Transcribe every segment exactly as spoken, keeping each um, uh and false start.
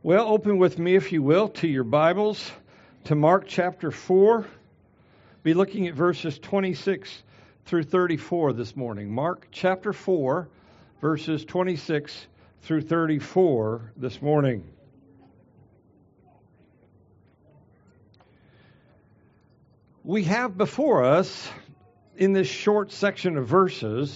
Well, open with me, if you will, to your Bibles, to Mark chapter four. Be looking at verses twenty-six through thirty-four this morning. Mark chapter four, verses twenty-six through thirty-four this morning. We have before us, in this short section of verses,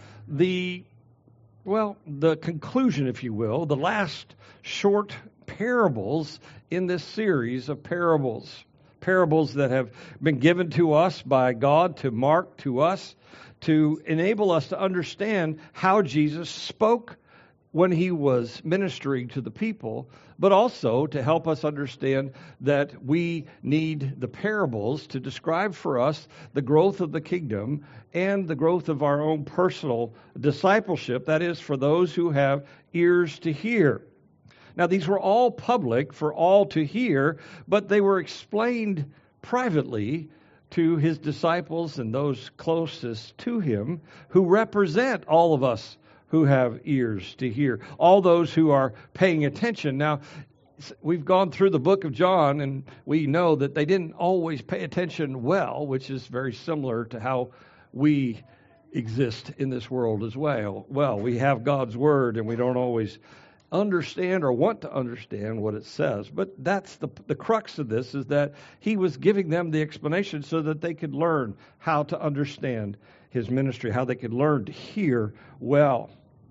the, well, the conclusion, if you will, the last short parables in this series of parables. Parables that have been given to us by God to mark to us, to enable us to understand how Jesus spoke when he was ministering to the people, but also to help us understand that we need the parables to describe for us the growth of the kingdom and the growth of our own personal discipleship, that is, for those who have ears to hear. Now, these were all public for all to hear, but they were explained privately to his disciples and those closest to him, who represent all of us who have ears to hear, all those who are paying attention. Now, we've gone through the book of John, and we know that they didn't always pay attention well, which is very similar to how we exist in this world as well. Well, we have God's word, and we don't always understand or want to understand what it says. But that's the the crux of this, is that he was giving them the explanation so that they could learn how to understand his ministry, how they could learn to hear well.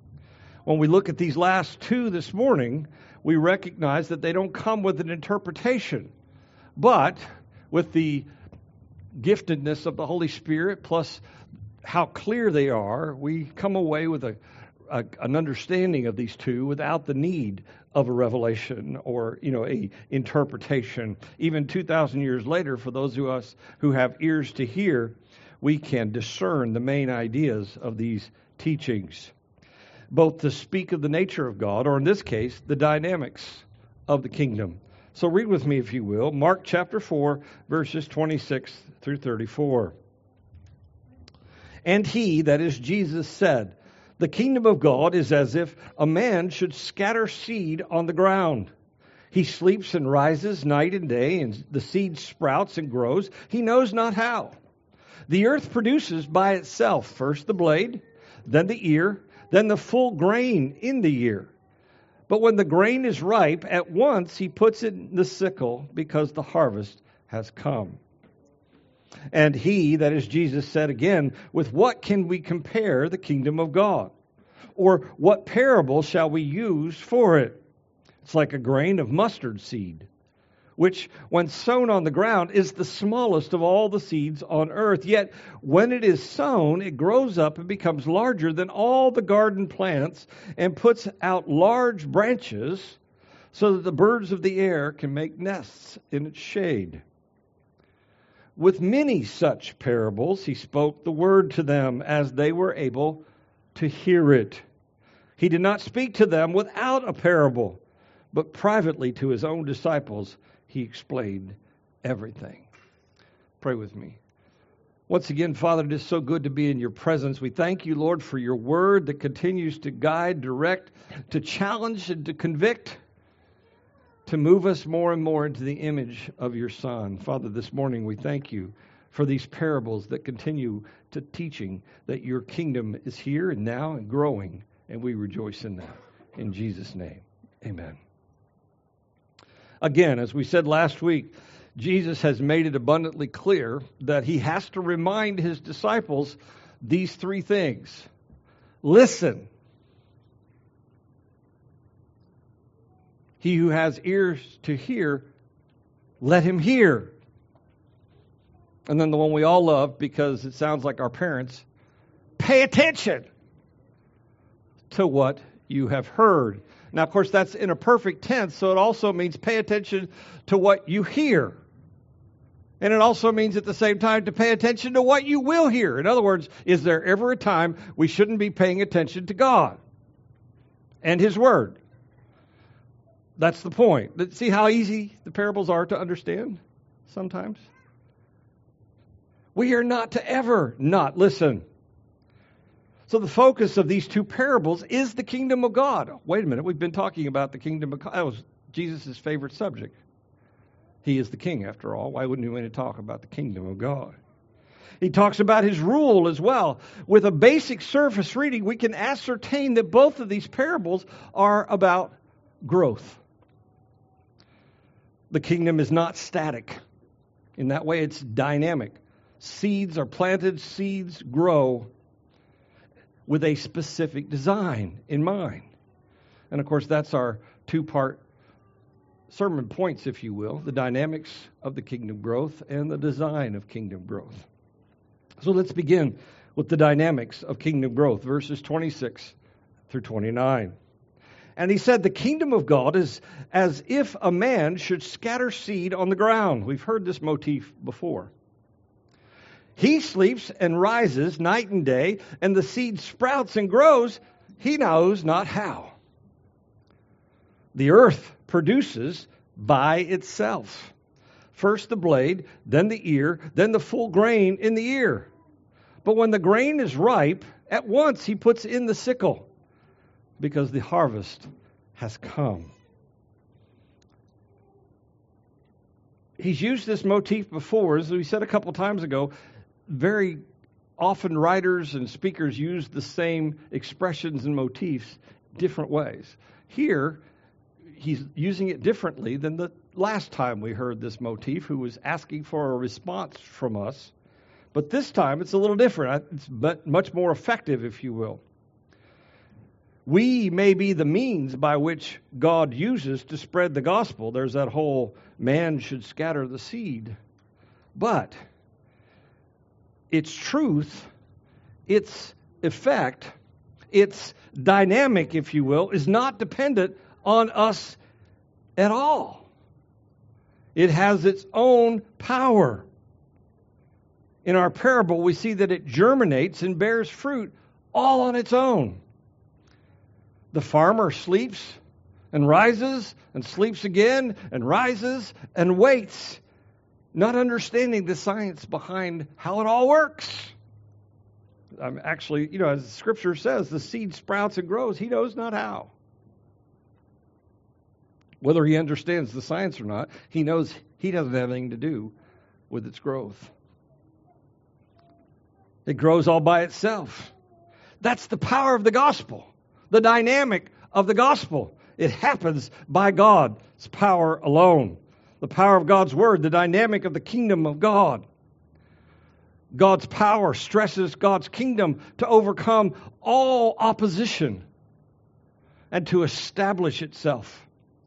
When we look at these last two this morning, we recognize that they don't come with an interpretation, but with the giftedness of the Holy Spirit, plus how clear they are, we come away with a A, an understanding of these two without the need of a revelation or, you know, a interpretation. Even two thousand years later, for those of us who have ears to hear, we can discern the main ideas of these teachings, both to speak of the nature of God, or in this case, the dynamics of the kingdom. So read with me, if you will, Mark chapter four, verses twenty-six through thirty-four. And he, that is Jesus, said, "The kingdom of God is as if a man should scatter seed on the ground. He sleeps and rises night and day, and the seed sprouts and grows. He knows not how. The earth produces by itself first the blade, then the ear, then the full grain in the ear. But when the grain is ripe, at once he puts it in the sickle, because the harvest has come." And he, that is Jesus, said again, "With what can we compare the kingdom of God? Or what parable shall we use for it? It's like a grain of mustard seed, which when sown on the ground is the smallest of all the seeds on earth. Yet when it is sown, it grows up and becomes larger than all the garden plants and puts out large branches so that the birds of the air can make nests in its shade." With many such parables, he spoke the word to them as they were able to hear it. He did not speak to them without a parable, but privately to his own disciples, he explained everything. Pray with me. Once again, Father, it is so good to be in your presence. We thank you, Lord, for your word that continues to guide, direct, to challenge, and to convict, to move us more and more into the image of your Son. Father, this morning we thank you for these parables that continue to teaching that your kingdom is here and now and growing, and we rejoice in that. In Jesus' name, amen. Again, as we said last week, Jesus has made it abundantly clear that he has to remind his disciples these three things. Listen. He who has ears to hear, let him hear. And then the one we all love, because it sounds like our parents, pay attention to what you have heard. Now, of course, that's in a perfect tense, so it also means pay attention to what you hear. And it also means at the same time to pay attention to what you will hear. In other words, is there ever a time we shouldn't be paying attention to God and his word? That's the point. See how easy the parables are to understand sometimes? We are not to ever not listen. So the focus of these two parables is the kingdom of God. Wait a minute, we've been talking about the kingdom of God. That was Jesus' favorite subject. He is the king, after all. Why wouldn't he want to talk about the kingdom of God? He talks about his rule as well. With a basic surface reading, we can ascertain that both of these parables are about growth. The kingdom is not static. In that way, it's dynamic. Seeds are planted, seeds grow with a specific design in mind. And of course, that's our two-part sermon points, if you will, the dynamics of the kingdom growth and the design of kingdom growth. So let's begin with the dynamics of kingdom growth, verses twenty-six through twenty-nine. And he said, the kingdom of God is as if a man should scatter seed on the ground. We've heard this motif before. He sleeps and rises night and day, and the seed sprouts and grows, he knows not how. The earth produces by itself. First the blade, then the ear, then the full grain in the ear. But when the grain is ripe, at once he puts in the sickle, because the harvest has come. He's used this motif before, as we said a couple times ago. Very often writers and speakers use the same expressions and motifs different ways. Here, he's using it differently than the last time we heard this motif, who was asking for a response from us. But this time, it's a little different. It's much more effective, if you will. We may be the means by which God uses to spread the gospel. There's that whole man should scatter the seed. But its truth, its effect, its dynamic, if you will, is not dependent on us at all. It has its own power. In our parable, we see that it germinates and bears fruit all on its own. The farmer sleeps and rises and sleeps again and rises and waits, not understanding the science behind how it all works. Um, actually, you know, as the Scripture says, the seed sprouts and grows. He knows not how. Whether he understands the science or not, he knows he doesn't have anything to do with its growth. It grows all by itself. That's the power of the gospel, the dynamic of the gospel. It happens by God's power alone. The power of God's word, the dynamic of the kingdom of God. God's power stresses God's kingdom to overcome all opposition and to establish itself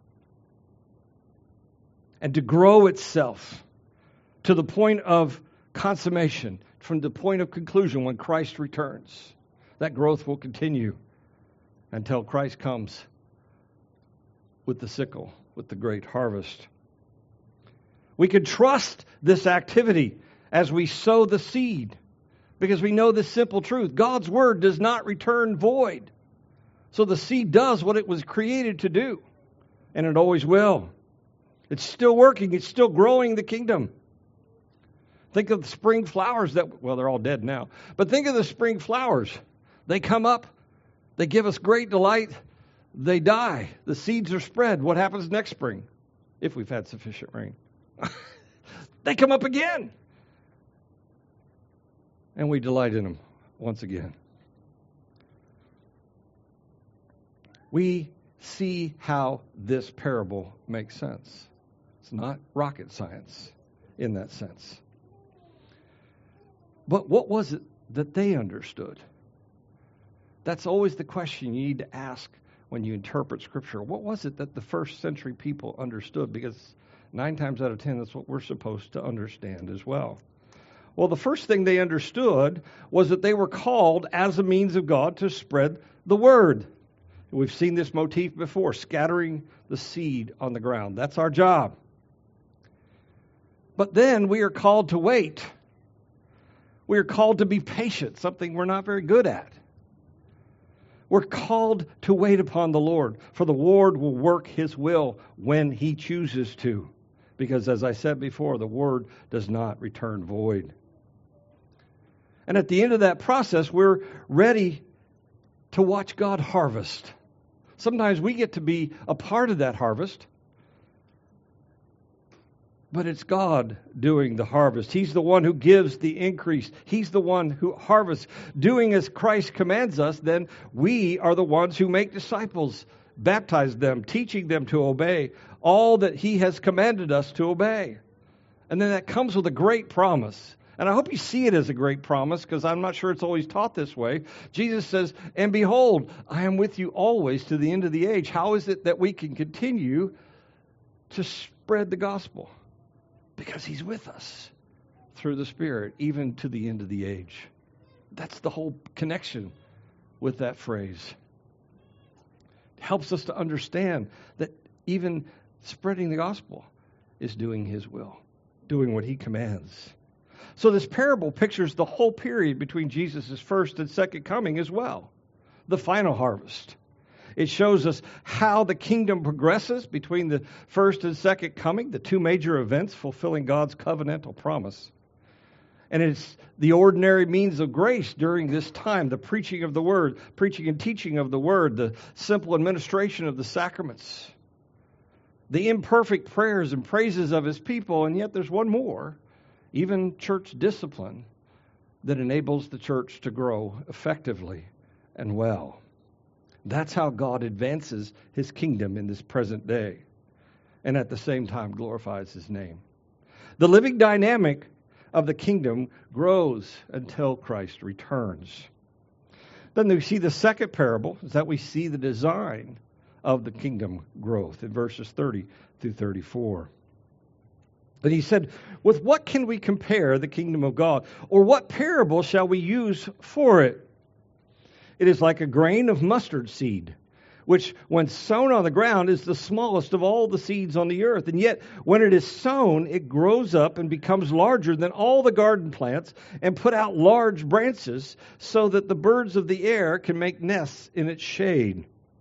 and to grow itself to the point of consummation, from the point of conclusion when Christ returns. That growth will continue until Christ comes with the sickle, with the great harvest. We can trust this activity as we sow the seed, because we know this simple truth. God's word does not return void. So the seed does what it was created to do, and it always will. It's still working. It's still growing the kingdom. Think of the spring flowers that, well, they're all dead now. But think of the spring flowers. They come up. They give us great delight. They die. The seeds are spread. What happens next spring? If we've had sufficient rain. They come up again. And we delight in them once again. We see how this parable makes sense. It's not rocket science in that sense. But what was it that they understood? That's always the question you need to ask when you interpret Scripture. What was it that the first century people understood? Because nine times out of ten, that's what we're supposed to understand as well. Well, the first thing they understood was that they were called as a means of God to spread the word. We've seen this motif before, scattering the seed on the ground. That's our job. But then we are called to wait. We are called to be patient, something we're not very good at. We're called to wait upon the Lord, for the Lord will work His will when He chooses to. Because as I said before, the word does not return void. And at the end of that process, we're ready to watch God harvest. Sometimes we get to be a part of that harvest, But it's God doing the harvest. He's the one who gives the increase. He's the one who harvests. Doing as Christ commands us, then we are the ones who make disciples, baptize them, teaching them to obey all that He has commanded us to obey. And then that comes with a great promise. And I hope you see it as a great promise, because I'm not sure it's always taught this way. Jesus says, and behold, I am with you always to the end of the age. How is it that we can continue to spread the gospel? Because He's with us through the Spirit, even to the end of the age. That's the whole connection with that phrase. It helps us to understand that even spreading the gospel is doing His will, doing what He commands. So this parable pictures the whole period between Jesus' first and second coming as well, the final harvest. It shows us how the kingdom progresses between the first and second coming, the two major events fulfilling God's covenantal promise. And it's the ordinary means of grace during this time, the preaching of the word, preaching and teaching of the word, the simple administration of the sacraments, the imperfect prayers and praises of His people, and yet there's one more, even church discipline that enables the church to grow effectively and well. That's how God advances His kingdom in this present day, and at the same time glorifies His name. The living dynamic of the kingdom grows until Christ returns. Then we see the second parable, is that we see the design of the kingdom growth in verses thirty through thirty-four. And He said, with what can we compare the kingdom of God? Or what parable shall we use for it? It is like a grain of mustard seed, which when sown on the ground is the smallest of all the seeds on the earth. And yet when it is sown, it grows up and becomes larger than all the garden plants and put out large branches so that the birds of the air can make nests in its shade.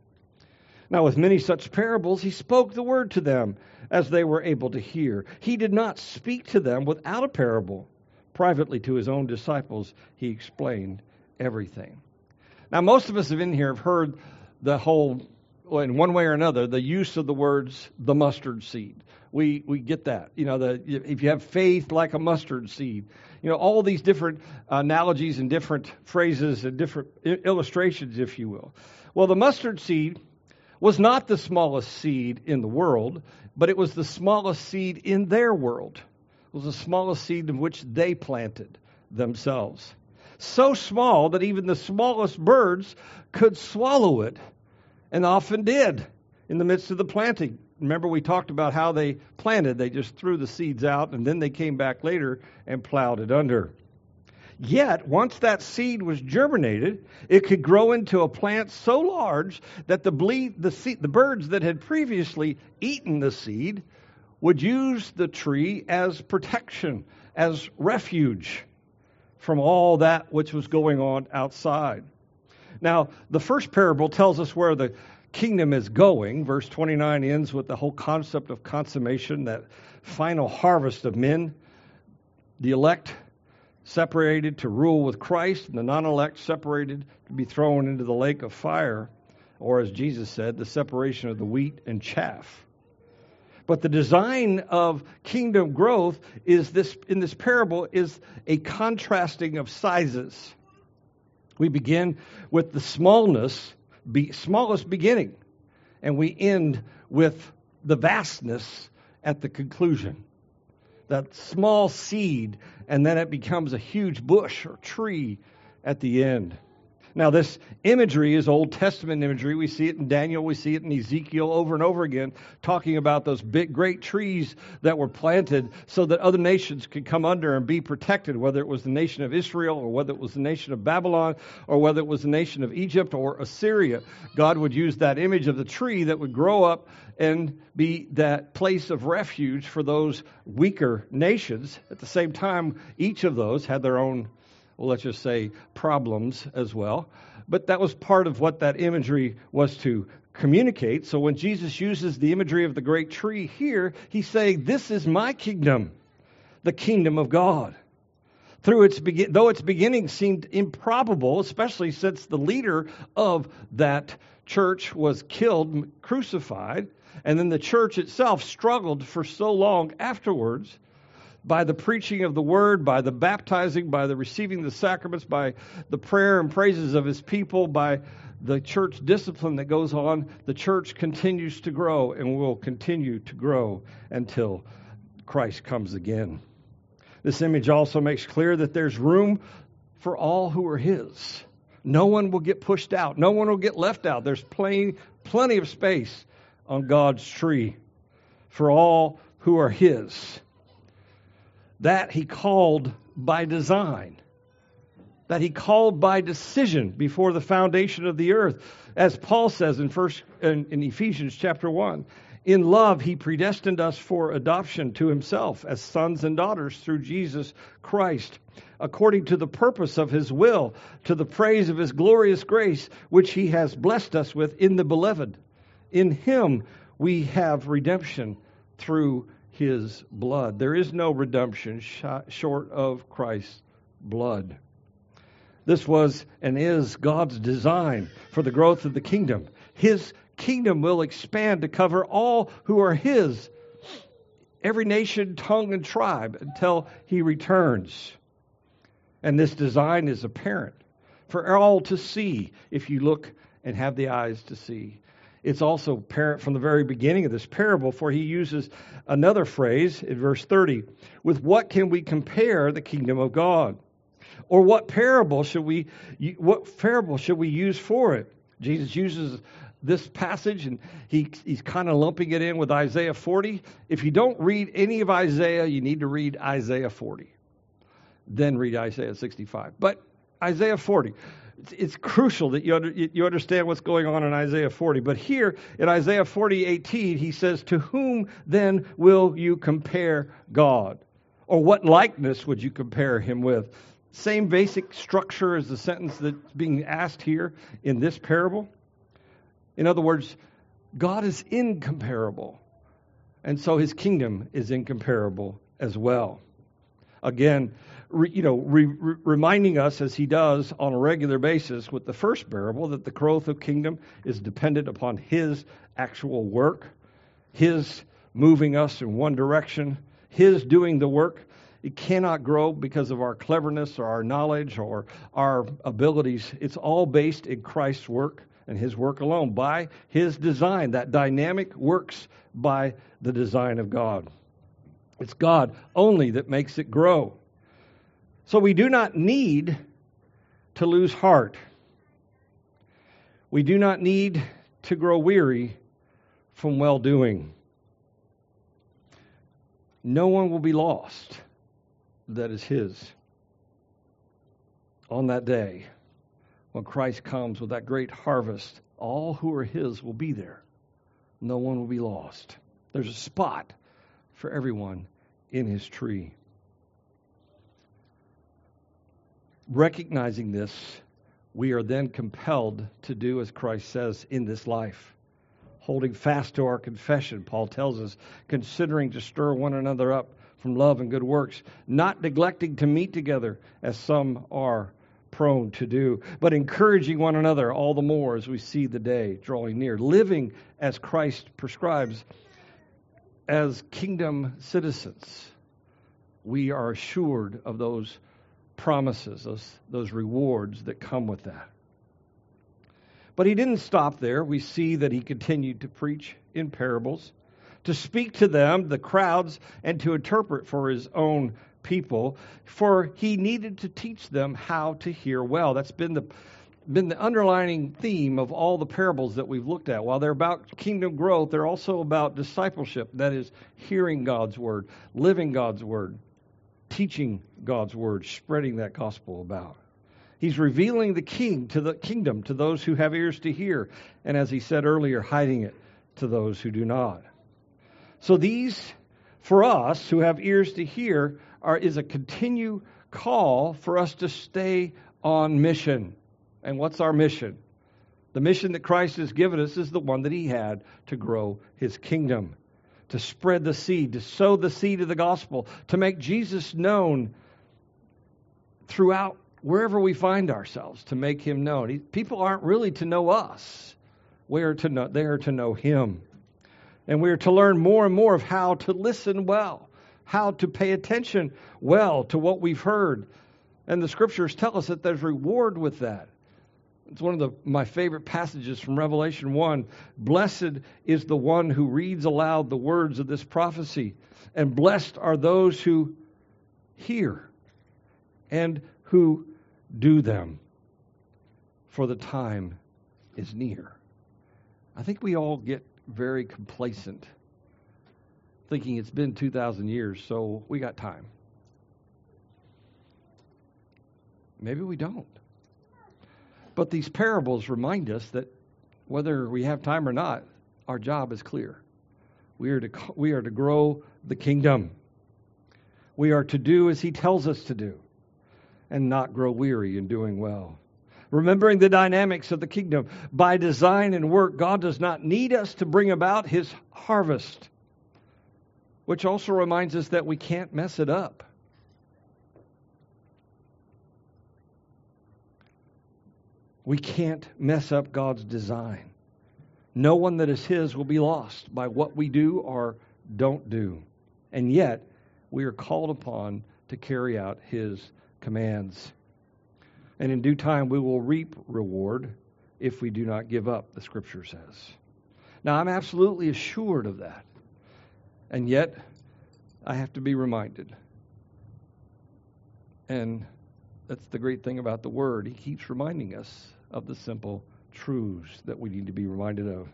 Now with many such parables, He spoke the word to them as they were able to hear. He did not speak to them without a parable. Privately to His own disciples, He explained everything. Now, most of us in here have heard the whole, well, in one way or another, the use of the words, the mustard seed. We we get that. You know, the if you have faith like a mustard seed. You know, all these different analogies and different phrases and different illustrations, if you will. Well, the mustard seed was not the smallest seed in the world, but it was the smallest seed in their world. It was the smallest seed in which they planted themselves. So small that even the smallest birds could swallow it, and often did in the midst of the planting. Remember, we talked about how they planted. They just threw the seeds out, and then they came back later and plowed it under. Yet, once that seed was germinated, it could grow into a plant so large that the, ble- the, seed, the birds that had previously eaten the seed would use the tree as protection, as refuge from all that which was going on outside. Now, the first parable tells us where the kingdom is going. Verse twenty-nine ends with the whole concept of consummation, that final harvest of men, the elect separated to rule with Christ, and the non-elect separated to be thrown into the lake of fire, or as Jesus said, the separation of the wheat and chaff. But the design of kingdom growth is this in this parable is a contrasting of sizes. We begin with the smallness, be, smallest beginning, and we end with the vastness at the conclusion. That small seed, and then it becomes a huge bush or tree at the end. Now, this imagery is Old Testament imagery. We see it in Daniel, we see it in Ezekiel over and over again, talking about those big, great trees that were planted so that other nations could come under and be protected, whether it was the nation of Israel or whether it was the nation of Babylon or whether it was the nation of Egypt or Assyria. God would use that image of the tree that would grow up and be that place of refuge for those weaker nations. At the same time, each of those had their own, well, let's just say, problems as well. But that was part of what that imagery was to communicate. So when Jesus uses the imagery of the great tree here, he's saying, this is my kingdom, the kingdom of God. Through its begin- though its beginning seemed improbable, especially since the leader of that church was killed, crucified, And then the church itself struggled for so long afterwards by the preaching of the word, by the baptizing, by the receiving the sacraments, by the prayer and praises of his people, by the church discipline that goes on. The church continues to grow and will continue to grow until Christ comes again. This image also makes clear that there's room for all who are his. No one will get pushed out. No one will get left out. There's plenty, plenty of space on God's tree for all who are his. That he called by design. That he called by decision before the foundation of the earth. As Paul says in first in, in Ephesians chapter one, in love he predestined us for adoption to himself as sons and daughters through Jesus Christ, according to the purpose of his will, to the praise of his glorious grace, which he has blessed us with in the beloved. In him we have redemption through his blood. There is no redemption short of Christ's blood. This was and is God's design for the growth of the kingdom. His kingdom will expand to cover all who are his, every nation, tongue, and tribe, until he returns. And this design is apparent for all to see if you look and have the eyes to see. It's also apparent from the very beginning of this parable, for he uses another phrase in verse thirty. With what can we compare the kingdom of God? Or what parable should we what parable should we use for it? Jesus uses this passage, and he, he's kind of lumping it in with Isaiah forty. If you don't read any of Isaiah, you need to read Isaiah forty. Then read Isaiah sixty-five. But Isaiah forty, it's, it's crucial that you, under, you understand what's going on in Isaiah forty. But here in Isaiah forty eighteen, he says, to whom then will you compare God? Or what likeness would you compare him with? Same basic structure as the sentence that's being asked here in this parable. In other words, God is incomparable. And so his kingdom is incomparable as well. Again, re, you know, re, re, reminding us as he does on a regular basis with the first parable that the growth of kingdom is dependent upon his actual work, his moving us in one direction, his doing the work. It cannot grow because of our cleverness or our knowledge or our abilities. It's all based in Christ's work and his work alone, by his design. That dynamic works by the design of God. It's God only that makes it grow. So we do not need to lose heart. We do not need to grow weary from well-doing. No one will be lost that is his on that day. When Christ comes with that great harvest, all who are his will be there. No one will be lost. There's a spot for everyone in his tree. Recognizing this, we are then compelled to do as Christ says in this life. Holding fast to our confession, Paul tells us, considering to stir one another up from love and good works, not neglecting to meet together as some are prone to do, but encouraging one another all the more as we see the day drawing near, living as Christ prescribes as kingdom citizens. We are assured of those promises, those, those rewards that come with that. But he didn't stop there. We see that he continued to preach in parables, to speak to them, the crowds, and to interpret for his own people, for he needed to teach them how to hear well. That's been the been the underlining theme of all the parables that we've looked at. While they're about kingdom growth, they're also about discipleship, that is, hearing God's word, living God's word, teaching God's word, spreading that gospel about. He's revealing the king to the kingdom to those who have ears to hear, and as he said earlier, hiding it to those who do not. So these, for us who have ears to hear, are is a continued call for us to stay on mission. And what's our mission? The mission that Christ has given us is the one that he had to grow his kingdom, to spread the seed, to sow the seed of the gospel, to make Jesus known throughout wherever we find ourselves, to make him known. He, people aren't really to know us. We are to know, they are to know him. And we are to learn more and more of how to listen well, how to pay attention well to what we've heard. And the Scriptures tell us that there's reward with that. It's one of the, my favorite passages from Revelation one. Blessed is the one who reads aloud the words of this prophecy, and blessed are those who hear and who do them, for the time is near. I think we all get very complacent, thinking it's been two thousand years, so we got time. Maybe we don't. But these parables remind us that whether we have time or not, our job is clear. We are to we are to grow the kingdom. We are to do as He tells us to do, and not grow weary in doing well. Remembering the dynamics of the kingdom, by design and work, God does not need us to bring about His harvest, which also reminds us that we can't mess it up. We can't mess up God's design. No one that is His will be lost by what we do or don't do. And yet, we are called upon to carry out His commands. And in due time, we will reap reward if we do not give up, the Scripture says. Now, I'm absolutely assured of that. And yet, I have to be reminded. And that's the great thing about the Word. He keeps reminding us of the simple truths that we need to be reminded of.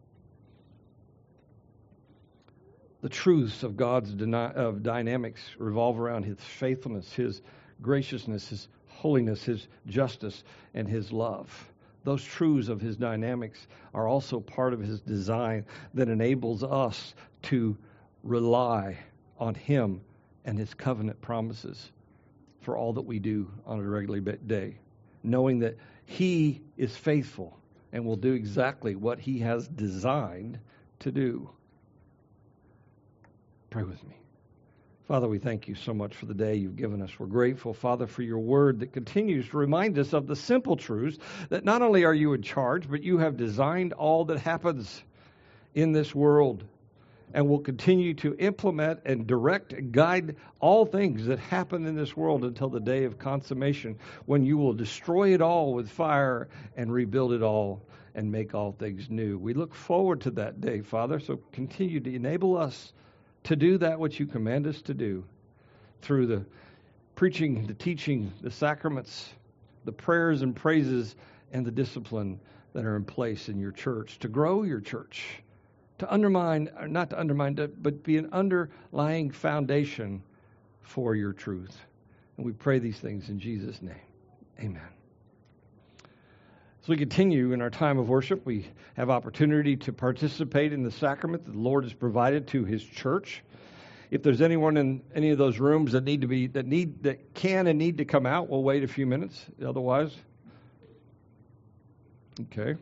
The truths of God's dyna- of dynamics revolve around His faithfulness, His graciousness, His holiness, His justice, and His love. Those truths of His dynamics are also part of His design that enables us to rely on Him and His covenant promises for all that we do on a regular day, knowing that He is faithful and will do exactly what He has designed to do. Pray with me. Father, we thank You so much for the day You've given us. We're grateful, Father, for Your word that continues to remind us of the simple truths that not only are You in charge, but You have designed all that happens in this world and will continue to implement and direct and guide all things that happen in this world until the day of consummation, when You will destroy it all with fire and rebuild it all and make all things new. We look forward to that day, Father, so continue to enable us to do that which You command us to do through the preaching, the teaching, the sacraments, the prayers and praises, and the discipline that are in place in Your church, to grow Your church, to undermine, or not to undermine, but be an underlying foundation for Your truth. And we pray these things in Jesus' name. Amen. As we continue in our time of worship, we have opportunity to participate in the sacrament that the Lord has provided to His church. If there's anyone in any of those rooms that need to be, that need, that can and need to come out, we'll wait a few minutes. Otherwise, okay.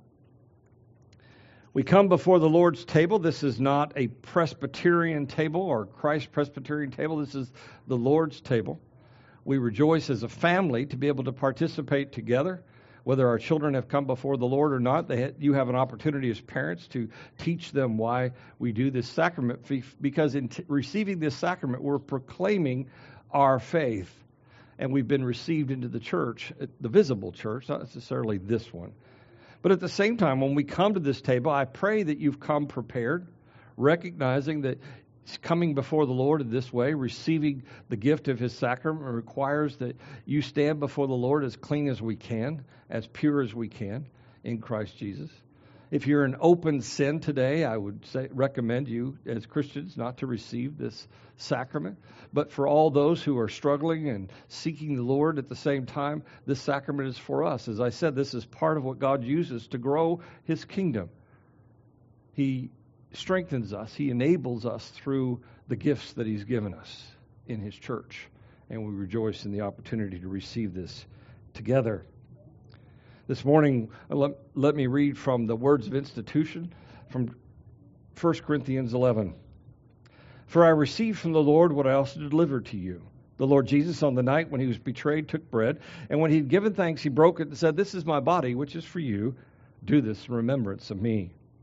We come before the Lord's table. This is not a Presbyterian table or Christ Presbyterian table. This is the Lord's table. We rejoice as a family to be able to participate together. Whether our children have come before the Lord or not, they ha- you have an opportunity as parents to teach them why we do this sacrament. Because in t- receiving this sacrament, we're proclaiming our faith. And we've been received into the church, the visible church, not necessarily this one. But at the same time, when we come to this table, I pray that you've come prepared, recognizing that coming before the Lord in this way, receiving the gift of His sacrament, requires that you stand before the Lord as clean as we can, as pure as we can in Christ Jesus. If you're in open sin today, I would say, recommend you as Christians not to receive this sacrament. But for all those who are struggling and seeking the Lord at the same time, this sacrament is for us. As I said, this is part of what God uses to grow His kingdom. He strengthens us. He enables us through the gifts that He's given us in His church. And we rejoice in the opportunity to receive this together. This morning, let, let me read from the words of institution from First Corinthians eleven. For I received from the Lord what I also delivered to you. The Lord Jesus, on the night when He was betrayed, took bread, and when He had given thanks, He broke it and said, "This is my body, which is for you. Do this in remembrance of me."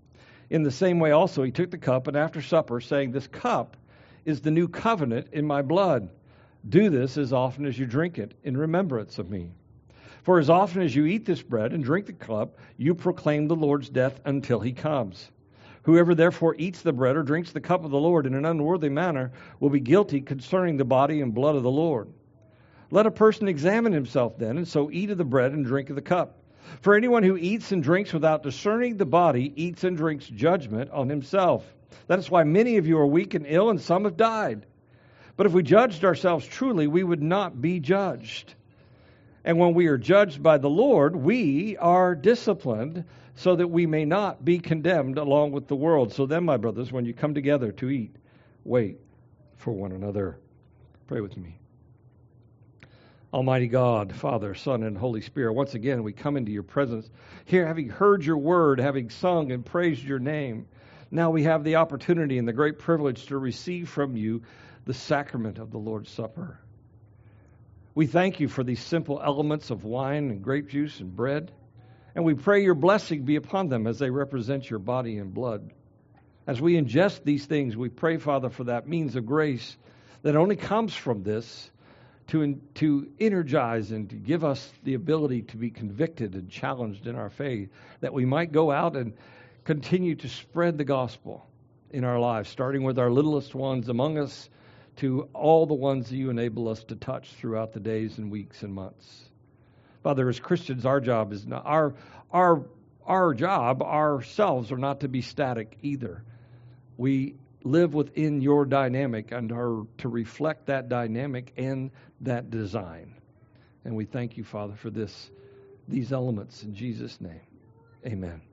In the same way also he took the cup, and after supper, saying, This cup is the new covenant in my blood. Do this as often as you drink it in remembrance of me. For as often as you eat this bread and drink the cup, you proclaim the Lord's death until he comes. Whoever therefore eats the bread or drinks the cup of the Lord in an unworthy manner will be guilty concerning the body and blood of the Lord. Let a person examine himself then, and so eat of the bread and drink of the cup. For anyone who eats and drinks without discerning the body eats and drinks judgment on himself. That is why many of you are weak and ill, and some have died. But if we judged ourselves truly, we would not be judged. And when we are judged by the Lord, we are disciplined so that we may not be condemned along with the world. So then, my brothers, when you come together to eat, wait for one another. Pray with me. Almighty God, Father, Son, and Holy Spirit, once again we come into your presence here, having heard your word, having sung and praised your name. Now we have the opportunity and the great privilege to receive from you the sacrament of the Lord's Supper. We thank you for these simple elements of wine and grape juice and bread, and we pray your blessing be upon them as they represent your body and blood. As we ingest these things, we pray, Father, for that means of grace that only comes from this, to to energize and to give us the ability to be convicted and challenged in our faith, that we might go out and continue to spread the gospel in our lives, starting with our littlest ones among us to all the ones that you enable us to touch throughout the days and weeks and months. Father, as Christians, our job is not, our our our job, ourselves, are not to be static either. We live within your dynamic and are to reflect that dynamic and that design. And we thank you, Father, for this, these elements in Jesus' name. Amen.